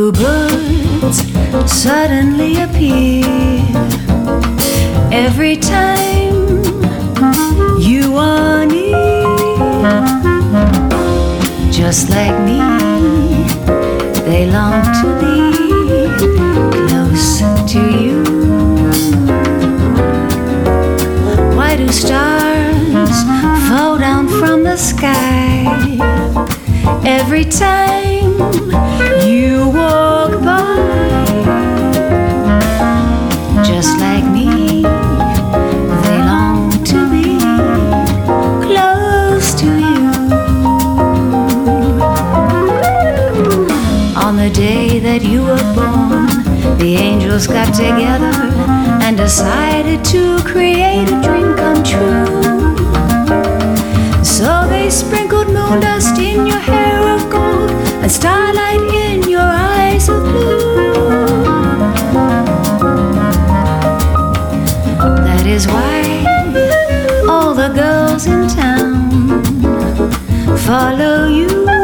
Bluebirds suddenly appear every time you are near. Just like me, they long to be close to you. Why do stars fall down from the sky every time you walk by? Just like me, they long to be close to you. On the day that you were born, the angels got together and decided to create a dream come true. So they sprinkled moon dust in your hair of gold and starlight in your eyes of blue. That is why all the girls in town follow you.